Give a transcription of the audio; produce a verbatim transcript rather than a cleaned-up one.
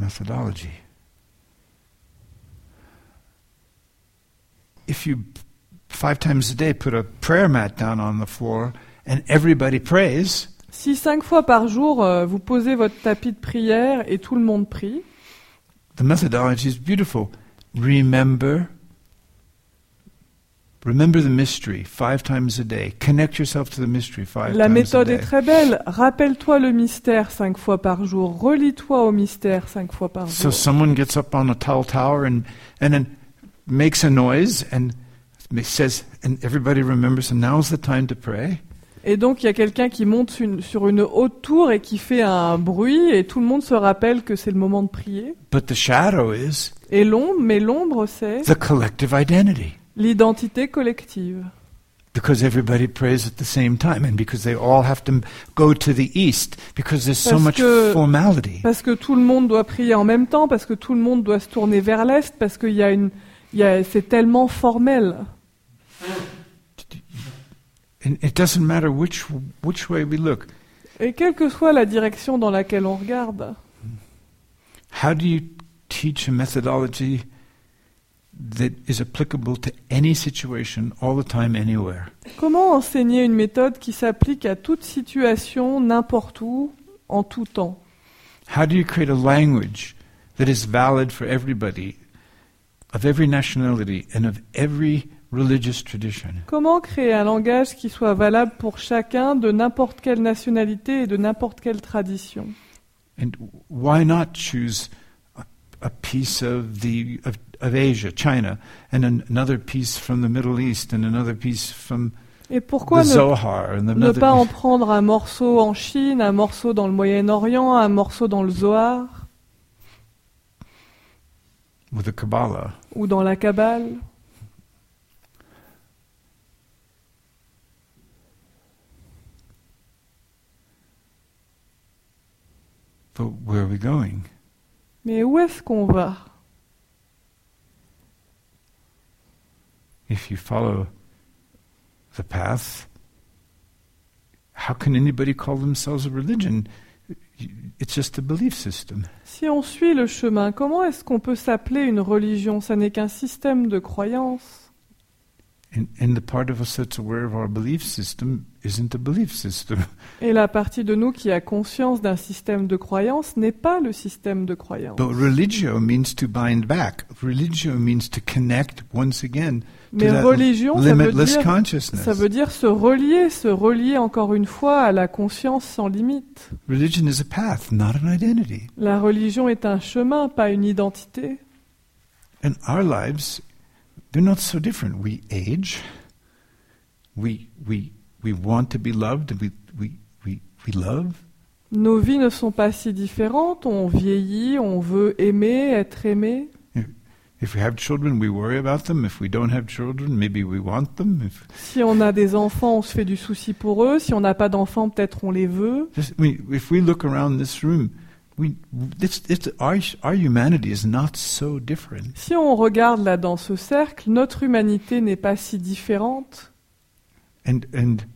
methodology. If you five times a day put a prayer mat down on the floor and everybody prays, si cinq fois par jour euh, vous posez votre tapis de prière et tout le monde prie, the methodology is beautiful. Remember, remember the mystery five times a day. Connect yourself to the mystery five la times a méthode day. est très belle. Rappelle-toi le mystère cinq fois par jour. Relis-toi au mystère cinq fois par So jour. someone gets up on a tall tower and and then makes a noise and says, and everybody remembers, and now's the time to pray. Et donc il y a quelqu'un qui monte une, sur une haute tour et qui fait un bruit et tout le monde se rappelle que c'est le moment de prier. But the shadow is Et l'ombre, mais l'ombre c'est the collective identity. l'identité collective. Because everybody prays at the same time, and because they all have to go to the east, because there's so Parce much que- formality. Parce que tout le monde doit prier en même temps, parce que tout le monde doit se tourner vers l'est, parce qu'il y a une, il y a, c'est tellement formel. And it doesn't matter which which way we look. Et quelle que soit la direction dans laquelle on regarde, How do you teach a methodology that is applicable to any situation, all the time, anywhere? comment enseigner une méthode qui s'applique à toute situation, n'importe où, en tout temps? How do you create a language that is valid for everybody, of every nationality and of every religious tradition? Comment créer un langage qui soit valable pour chacun de n'importe quelle nationalité et de n'importe quelle tradition? And why not choose a, a piece of the of, of Asia, China, and an, another piece from the Middle East, and another piece from Et pourquoi the ne, Zohar, and ne another pas en piece, prendre un morceau en Chine, un morceau dans le Moyen-Orient, un morceau dans le Zohar with the Kabbalah? ou dans la Kabbale? But where are we going? Mais où est-ce qu'on va? If you follow the path, how can anybody call themselves a religion? It's just a belief system. Si on suit le chemin, comment est-ce qu'on peut s'appeler une religion? Ça n'est qu'un système de croyances. And, and the part of us that's aware of our belief system isn't a belief system. Et la partie de nous qui a conscience d'un système de croyances n'est pas le système de croyances. But religio means to bind back. Religio means to connect once again to Mais that religion, ça veut limitless dire, consciousness. ça veut dire se relier, se relier encore une fois à la conscience sans limite. Religion is a path, not an identity. La religion est un chemin, pas une identité. And our lives, they're not so different. We age. We we we want to be loved. We we we we love. Nos vies ne sont pas si différentes. On vieillit, on veut aimer, être aimé. If we have children, we worry about them. If we don't have children, maybe we want them. If, Si on a des enfants, on se fait du souci pour eux. Si on n'a pas d'enfants, peut-être on les veut. just, we, if we look around this room, we it's, it's, our our humanity is not so different. Si on regarde là dans ce cercle, notre humanité n'est pas si différente. And and